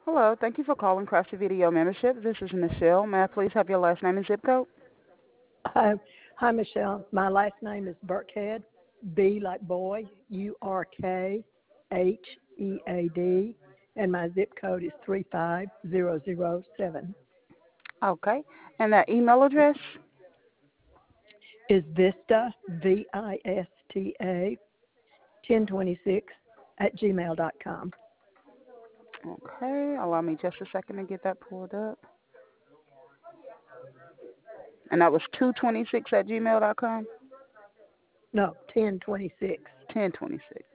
Hello. Thank you for calling Crafty Video Membership. This is Michelle. May I please have your last name and zip code? Hi, hi, Michelle. My last name is Burkhead, B like boy, Urkhead, and my zip code is 35007. Okay. And that email address? Is Vista, VISTA, 1026 at gmail.com. Okay. Allow me just a second to get that pulled up. And that was 226 at gmail.com? No, 1026. 1026.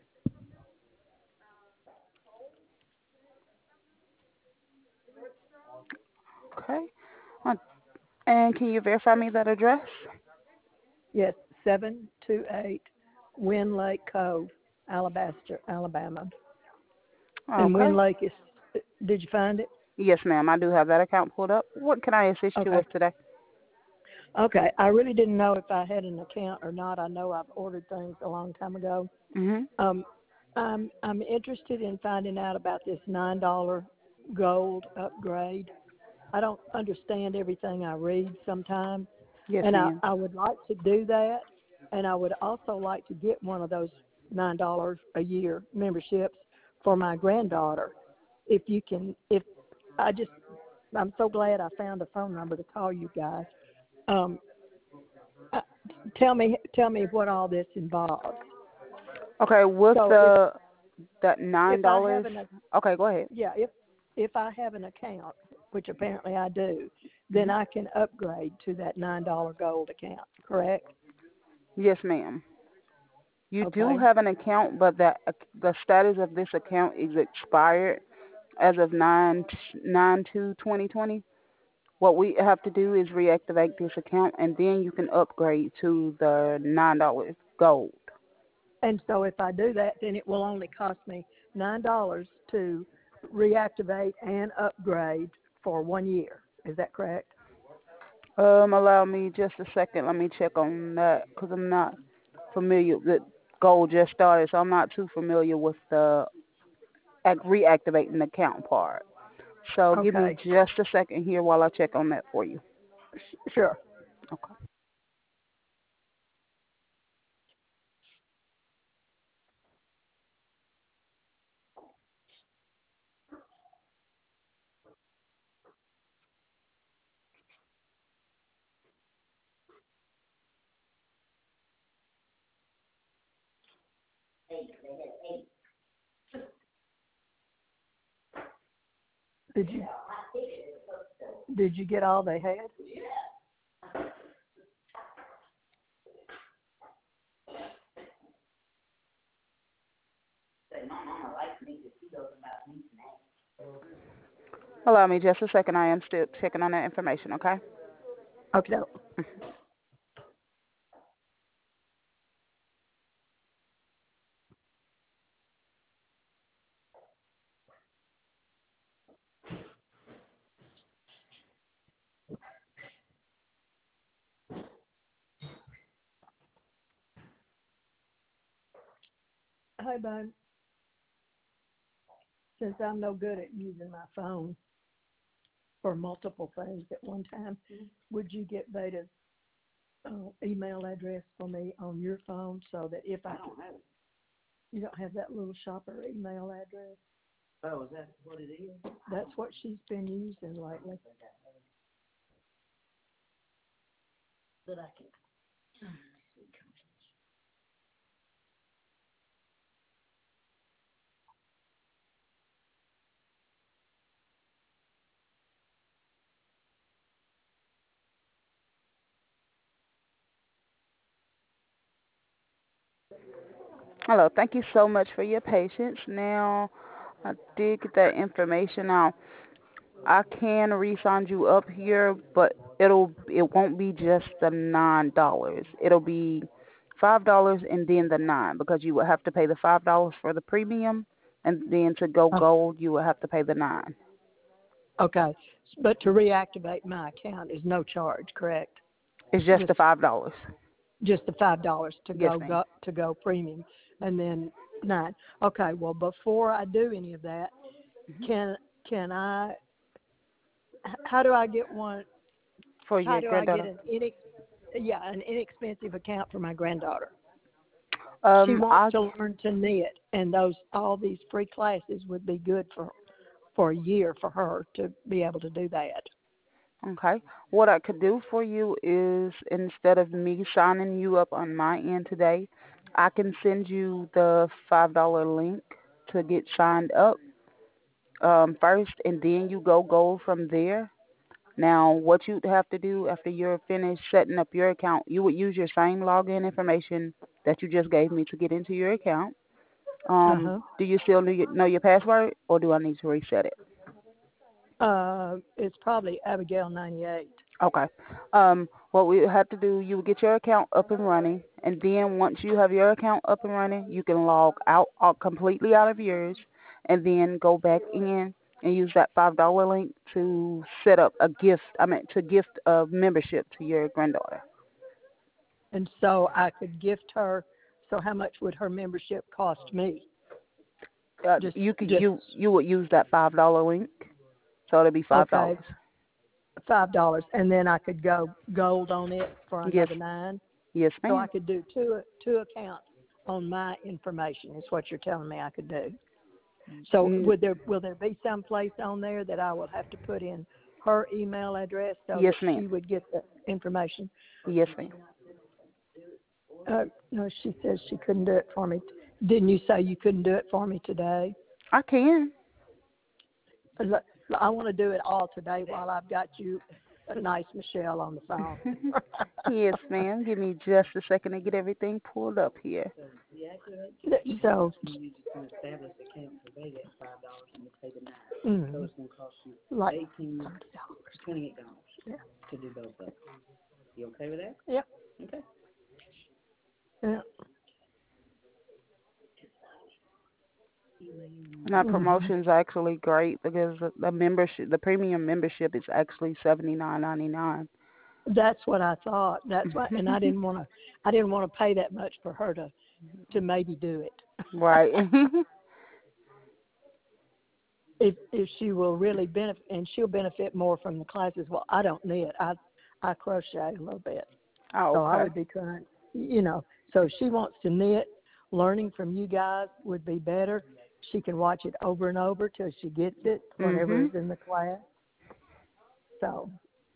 Okay. Uh, And can you verify me that address? Yes, 728 Wind Lake Cove, Alabaster, Alabama. And Okay. Wind Lake is, did you find it? Yes, ma'am. I do have that account pulled up. What can I assist you Okay. with today? Okay, I really didn't know if I had an account or not. I know I've ordered things a long time ago. Mm-hmm. Um, I'm interested in finding out about this $9 gold upgrade. I don't understand everything I read sometimes, Yes, and ma'am. I would like to do that, and I would also like to get one of those $9 a year memberships for my granddaughter. If you can, if I just, I'm so glad I found a phone number to call you guys. Um, uh, tell me what all this involves. Okay, with So that if I $9. have an Okay, go ahead. yeah if I have an account, which apparently I do, then Hmm. I can upgrade to that $9 gold account. Correct? Yes, ma'am. You do Okay. have an account, but the status of this account is expired as of 9/2/2020. What we have to do is reactivate this account, and then you can upgrade to the $9 gold. And so if I do that, then it will only cost me $9 to reactivate and upgrade for 1 year. Is that correct? Allow me just a second. Let me check on that because I'm not familiar. The gold just started, so I'm not too familiar with the reactivating the account part. So give me Okay. just a second here while I check on that for you. Sure. Okay. Did you did you get all they had? Allow me just a second. I am still checking on that information, okay? Okay. Hi, bud. Since I'm no good at using my phone for multiple things at one time, would you get Beta's email address for me on your phone so that if I don't have it. You don't have that little shopper email address? Oh, is that what it is? That's what she's been using lately. That I can. Hello. Thank you so much for your patience. Now, I did get that information out. I can re-sign you up here, but it won't be just the $9. It'll be $5 and then the nine because you will have to pay the $5 for the premium, and then to go Oh, gold you will have to pay the nine. okay. But to reactivate my account is no charge, correct? It's just Just the $5. just the $5 to Yes, ma'am. go premium, and then 9. Okay. Well, before I do any of that, Hmm. can can I, how do I get one, for how your do I get granddaughter. an inexpensive account for my granddaughter? She Um, wants I to learn to knit, and all these free classes would be good for a year for her to be able to do that. Okay. What I could do for you is instead of me signing you up on my end today, I can send you the $5 link to get signed up first, and then you go gold from there. Now, what you'd have to do after you're finished setting up your account, you would use your same login information that you just gave me to get into your account. Uh huh. Do you still know your password, or do I need to reset it? It's probably Abigail 98. Okay. What we have to do, you will get your account up and running, and then once you have your account up and running, you can log out completely out of yours, and then go back in and use that $5 link to set up a gift. I mean, to gift a membership to your granddaughter. And so I could gift her. So how much would her membership cost me? Just, just You would use that $5 link, so it'll be okay, $5. $5, and then I could go gold on it for Yes, another 9. yes, So I ma'am. could do two accounts on my information. Is what you're telling me I could do. So Mm, will there be some place on there that I will have to put in her email address so yes, that ma'am. she would get the information? Yes, ma'am. No, she says she couldn't do it for me. Didn't you say you couldn't do it for me today? I can. Look, I want to do it all today while I've got you, a nice Michelle, on the phone. Yes, ma'am. Give me just a second to get everything pulled up here. So, like $28. Yeah. Yep. Yeah. And that Hmm. promotion's actually great because the membership, the premium membership, is actually $79.99. That's what I thought. That's why, and I didn't want to pay that much for her to maybe do it. Right. If she will really benefit, and she'll benefit more from the classes. Well, I don't knit. I crochet a little bit, Oh, so I okay. would be trying. So if she wants to knit, learning from you guys would be better. She can watch it over and over till she gets it, whatever is Mhm. in the class. So,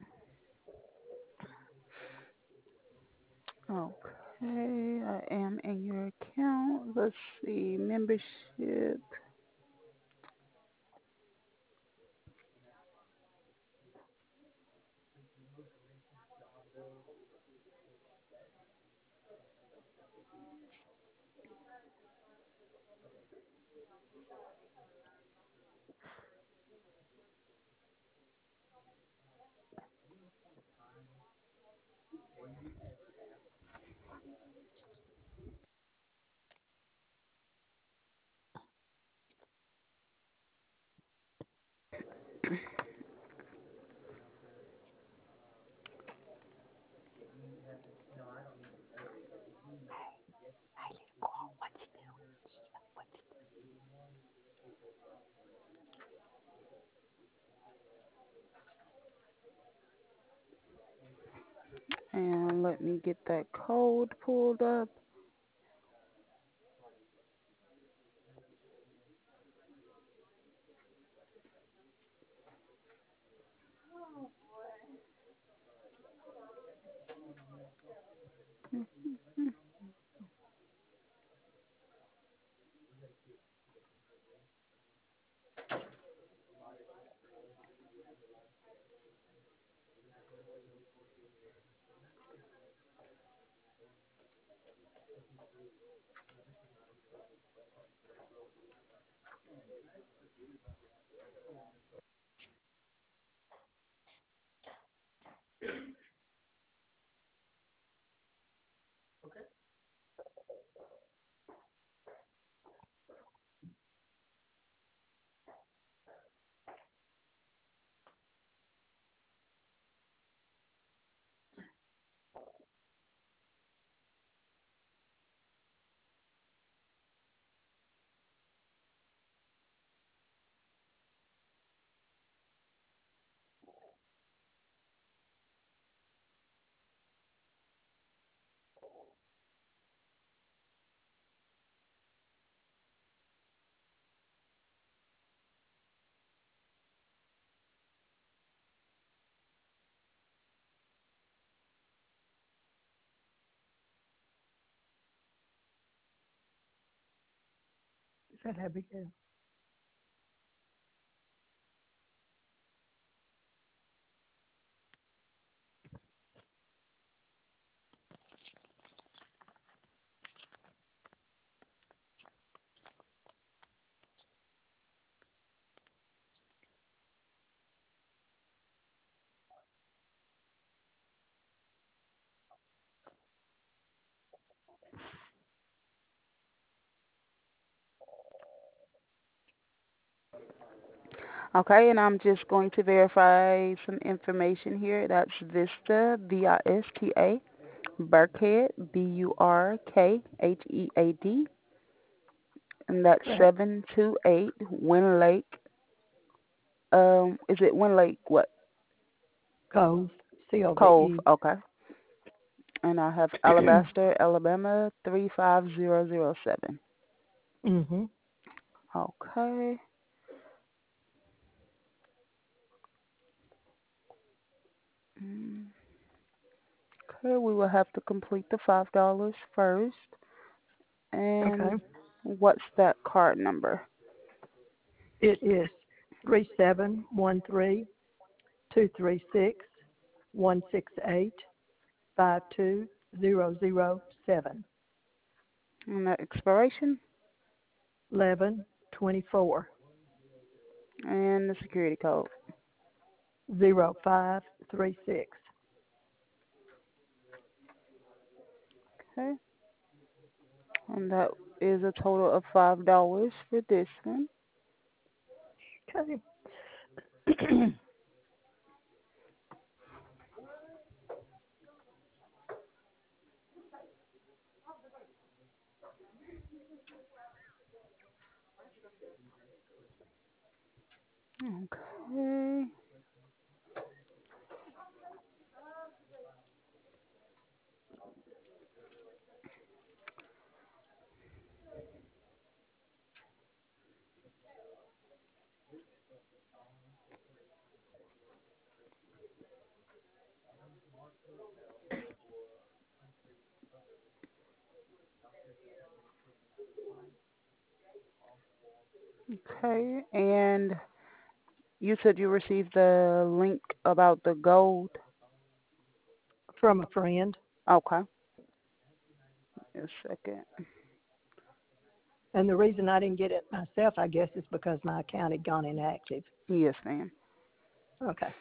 Okay, I am in your account. Let's see, membership. And let me get that code pulled up. Said Abigail. Okay, and I'm just going to verify some information here. That's Vista, Vista, Burkhead, Burkhead, and that's Correct. 728 Wind Lake. Is it Wind Lake? What? Cove. Cove. COVE. Okay. And I have Alabaster, Alabama 35007. Mhm. Okay. Mm, Okay, we will have to complete the $5 first. Okay. And what's that card number? It is 3713-236-168-52007. And the expiration 1124 and the security code. 0536. Okay. And that is a total of $5 for this one. Okay. Okay. Okay. And you said you received the link about the gold. From a friend. Okay. A second. And the reason I didn't get it myself, I guess, is because my account had gone inactive. Yes, ma'am. Okay.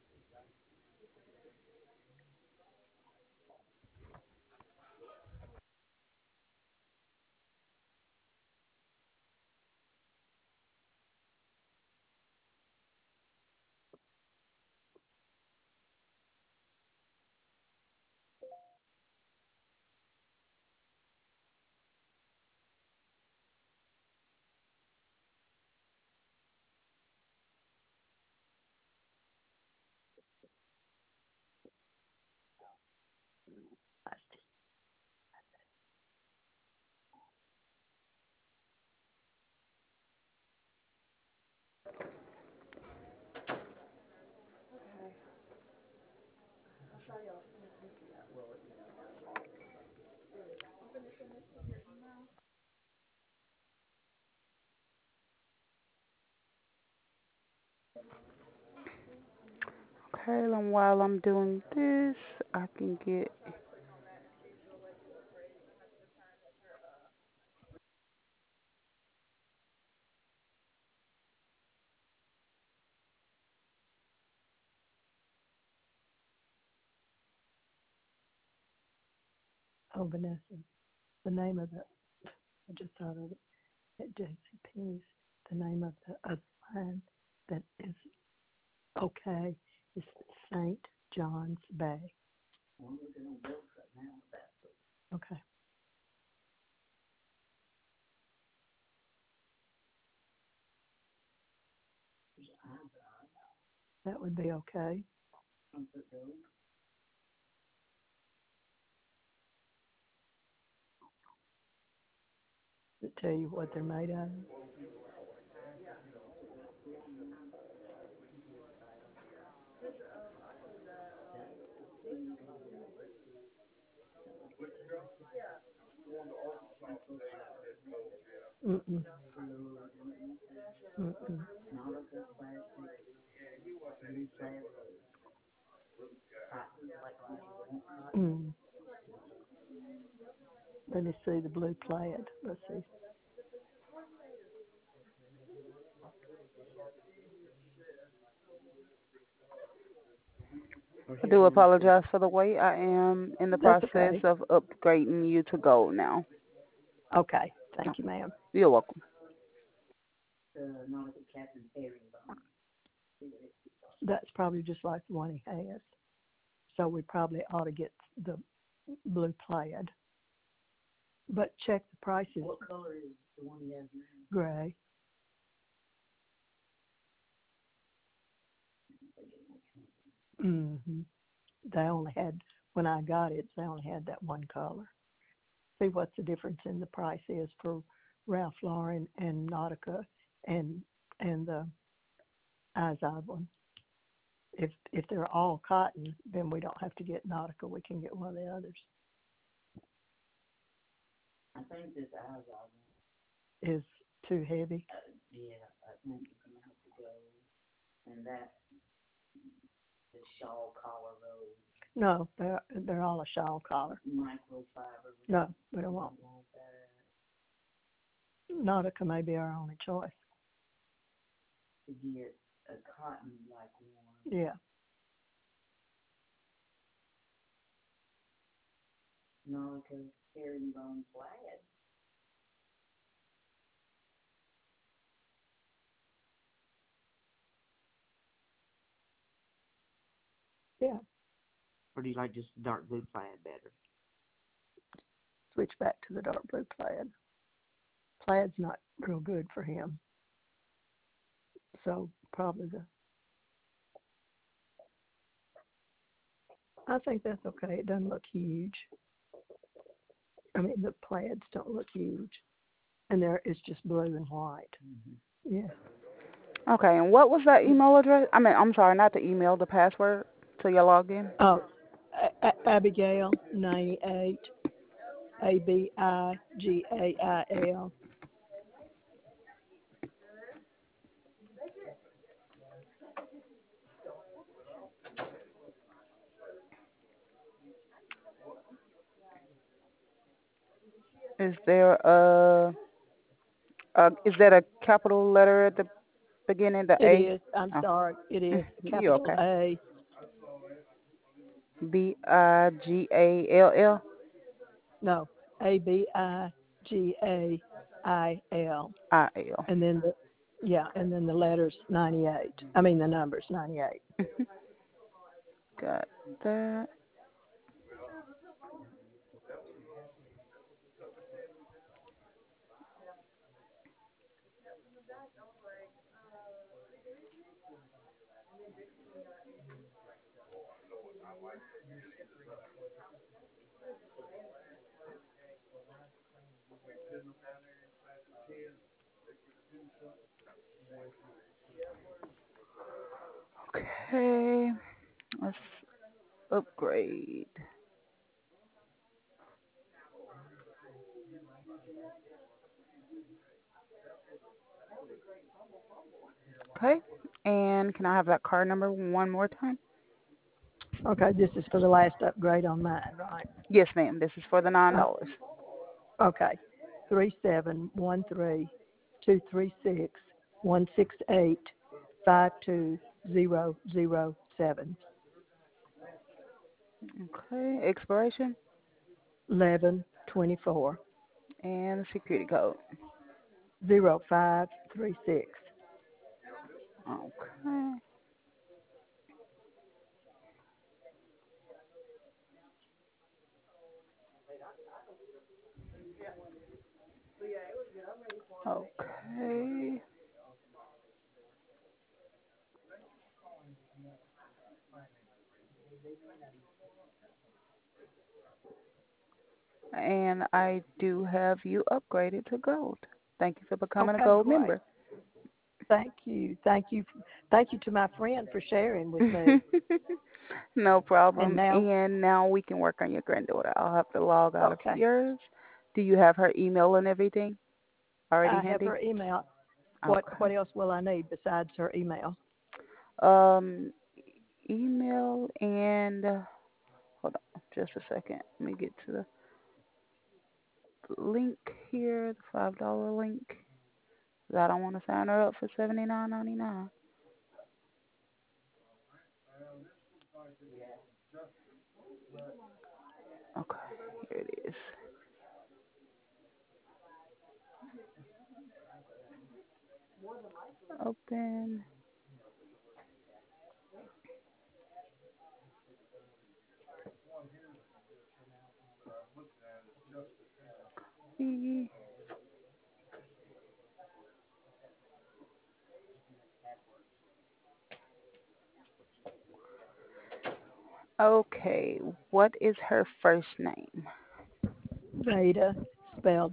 Okay, and while I'm doing this, I can get. Oh, Vanessa, the name of the, I just thought of it, at JCPenney's, the name of the other line that is okay is St. John's Bay. Okay. That would be okay. Does it tell you what they're made out of? Mm-mm. Mm-mm. Mm. Let me see the blue plaid. Let's see. I do apologize for the wait. I am in the That's process okay. of upgrading you to gold now. Okay. Thank you, ma'am. You're welcome. That's probably just like the one he has. So we probably ought to get the blue plaid. But check the prices. What color is the one he has now? Gray. Mm-hmm. They only had, when I got it, they only had that one color. See what the difference in the price is for Ralph Lauren and Nautica and the Izod one. If they're all cotton, then we don't have to get Nautica. We can get one of the others. I think this Izod is too heavy. Yeah, I think it's gonna have to go. And that the shawl collar robe. No, they're all a shawl collar. Microfiber. No, we don't want that. Nautica may be our only choice. To get a cotton like one. Yeah. Nautica herringbone plaid. Yeah. Or do you like just dark blue plaid better? Switch back to the dark blue plaid. Plaid's not real good for him. So probably I think that's okay. It doesn't look huge. I mean, the plaids don't look huge. And there it's just blue and white. Mm-hmm. Yeah. Okay, and what was that email address? I mean, I'm sorry, not the email, the password to your login. Oh, Abigail 98 ABIGAIL. Is there is that a capital letter at the beginning, the It A? is. I'm Oh, sorry. It is you capital okay? A. BIGALL. No, ABIGAIL. IL. And then and then the letters 98. I mean the numbers 98. Got that. Okay, let's upgrade. Okay, and can I have that card number one more time? Okay, this is for the last upgrade on mine, right? Yes, ma'am. This is for the Uh, $9. okay. 3713-236-168-52007. Okay, expiration 1124 and security code. 0536. Okay. Okay. And I do have you upgraded to gold. Thank you for becoming a Okay, gold great. member. Thank you. Thank you to my friend for sharing with me. No And problem. now, And now we can work on your granddaughter. I'll have to log out of okay, yours. Do you have her email and everything already I have handy? her email. What Okay. else will I need besides her email? Um, email and hold on just a second. Let me get to the link here, the $5 link. 'Cause I don't want to sign her up for $79.99. Okay, here it is. Open. E. Okay, what is her first name? Veda, spelled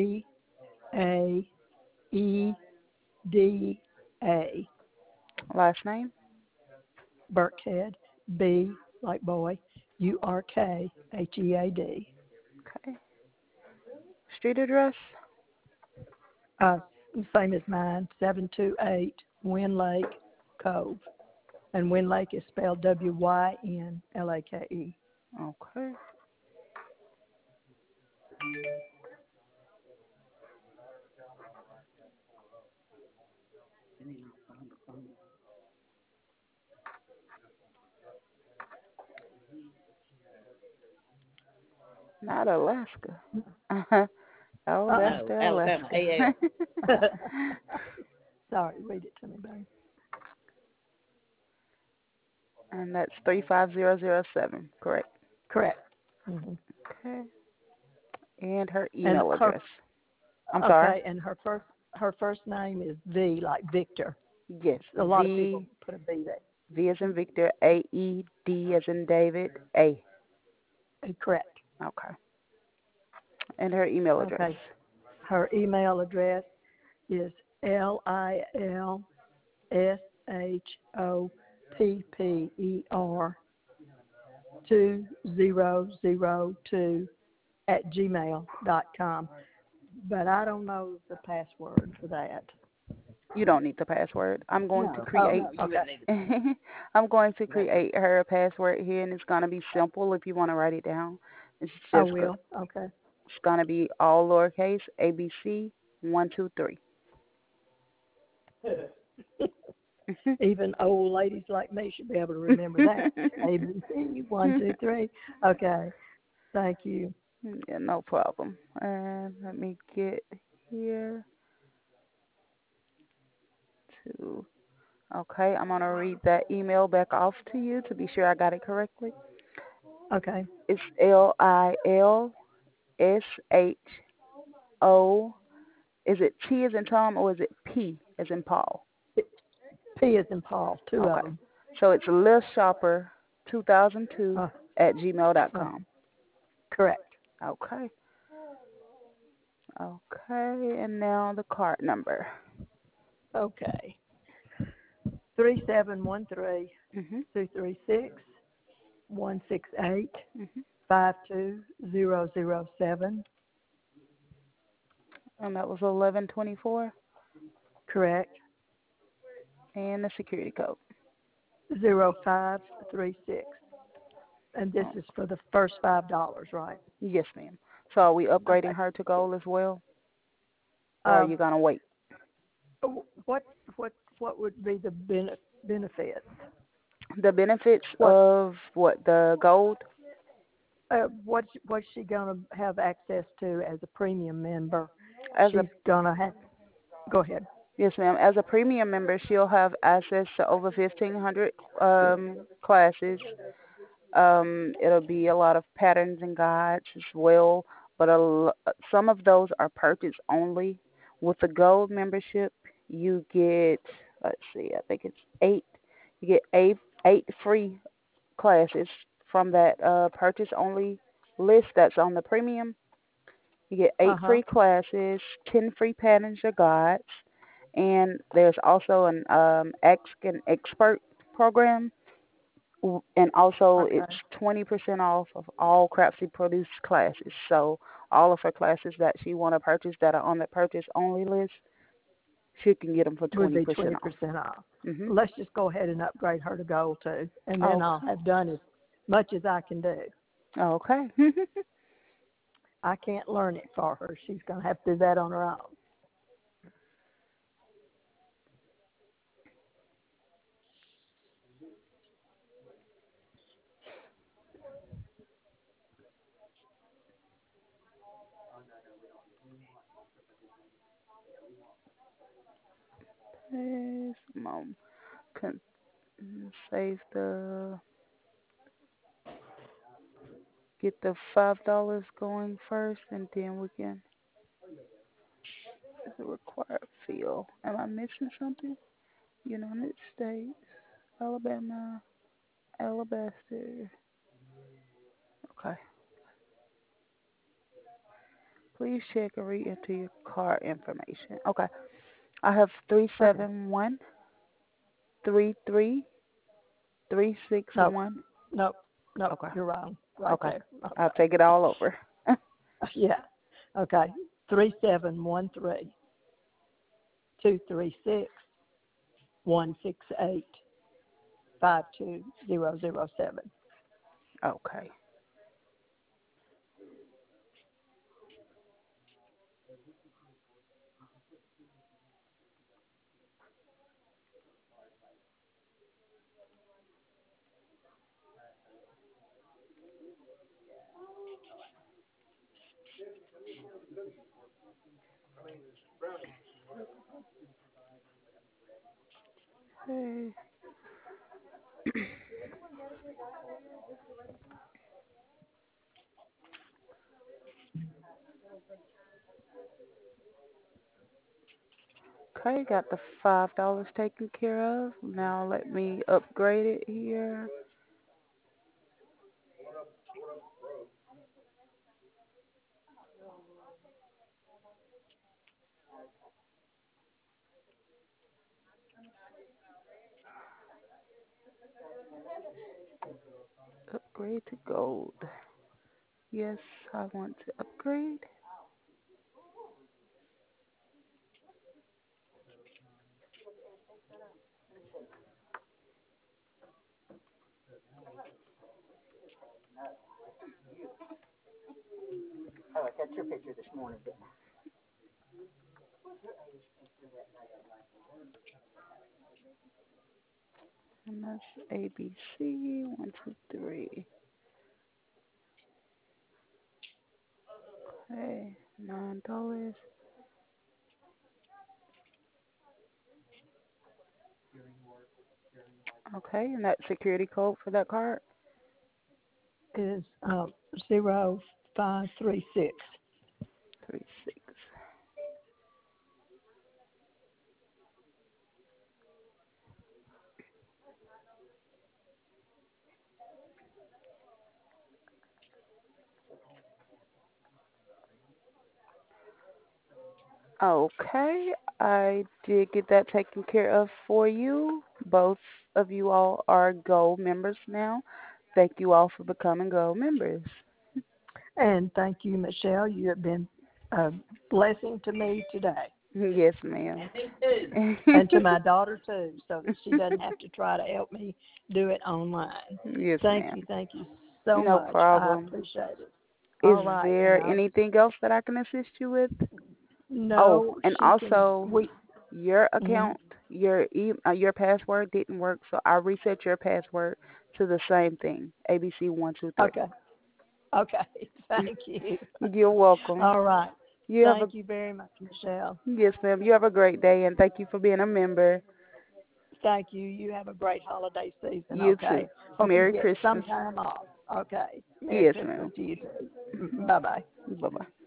Vaeda. Last name? Burkhead, B like boy, Urkhead. Okay. Street address? Uh, Same as mine, 728 Wind Lake Cove. And Wind Lake is spelled Wynlake. Okay. Not Alaska. Oh, that's Uh-uh. No, the Alabama, Alaska. AL. Sorry, read it to me, babe. And that's 35007, correct? Correct. Hmm. Okay. And her And email her address. I'm sorry? Okay, and her first name is V like Victor. Yes. A lot of people V, put a V there. V as in Victor, A-E, D as in David, A. Correct. Okay. And her email address. Okay. Her email address is LILSHOPPER2002 But I don't know the password for that. You don't need the password. I'm going to No, Oh, create no, you okay. wouldn't need it. I'm going to No. create her a password here, and it's going to be simple if you want to write it down. It's I just will. Okay. it's going to be all lowercase ABC 123. Even old ladies like me should be able to remember that. ABC 123. Okay. Thank you. Yeah, no problem. And let me get here to. Okay, I'm going to read that email back off to you to be sure I got it correctly. Okay. It's LILSHO. Is it T as in Tom or is it P as in Paul? P is in Paul. Two of Okay. them. So it's listshopper2002 Uh, at gmail.com. Correct. Okay. Okay. And now the card number. Okay. 3713 Mhm. 236 168 Mhm. 52007. And that was 1124. Correct. And the security code. 0536. And this Oh, is for the first $5, right? yes, ma'am. So are we Okay. upgrading her to gold as well, or are Um, you gonna wait? what what would be the benefits? The benefits What of what the gold what's she gonna have access to as a premium member? as a She's gonna have. Go ahead. Yes, ma'am. As a premium member, she'll have access to over 1,500 classes. It'll be a lot of patterns and guides as well, but some of those are purchase only. With the gold membership, you get, let's see, I think it's eight. You get eight free classes from that purchase only list that's on the premium. You get Uh eight huh. free classes, 10 free patterns or guides, and there's also an Ask an Expert program, and also Okay. it's 20% off of all Craftsy Produce classes. So all of her classes that she want to purchase that are on the purchase only list, She can get them for would be 20% off. 20% off. Mhm. Let's just go ahead and upgrade her to gold too, and then I'll have done as much as I can do. Okay. I can't learn it for her. She's going to have to do that on her own. Yes, Mom. Can save the get the $5 going first, and then we can. Is a required field. Am I missing something? United States, Alabama, Alabaster. Okay. Please check and re-enter your card information. Okay. I have three Okay. seven one 33361. No, no, no, Okay. you're wrong. Right Okay. there. I'll Okay. take it all over. Yeah. Okay. 3713-236-168-52-007. Okay. Hey. Okay, got the $5 taken care of. Now let me upgrade it here. Upgrade to gold. Yes, I want to upgrade. Oh, I got your picture this morning, didn't And that's ABC. 1, 2, 3. Okay, $9. Okay, and that security code for that card? Is 0536. 36. Okay, I did get that taken care of for you. Both of you all are gold members now. Thank you all for becoming gold members. And thank you, Michelle. You have been a blessing to me today. Yes, ma'am. And me too. And to my daughter too, so that she doesn't have to try to help me do it online. Yes, Thank ma'am. you so No much. I problem. appreciate it. Is All right, and there anything else that I can assist you with? Oh, no, and she can. also your Mhm. account, your password didn't work, so I reset your password to the same thing, ABC123. Okay, okay. Thank you. You're welcome. All right. You have a Thank you very much, Michelle. Yes, ma'am. You have a great day, and thank you for being a member. Thank you. You have a great holiday season. You too. Okay. Hope you Merry get some Christmas. time off. Okay. Merry Yes, Christmas ma'am. to you too. Bye bye. Bye bye.